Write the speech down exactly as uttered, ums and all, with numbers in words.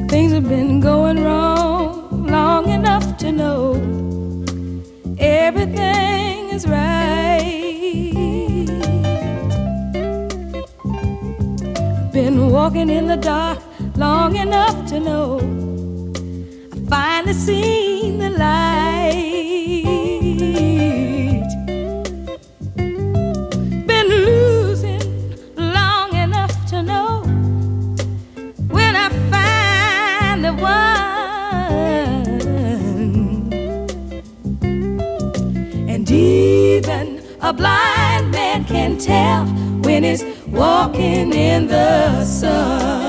Things have been going wrong long enough to know everything is right. I've been walking in the dark long enough to know I finally seen the light. Been losing long enough to know when I find the one. And even a blind man can tell when he's walking in the sun.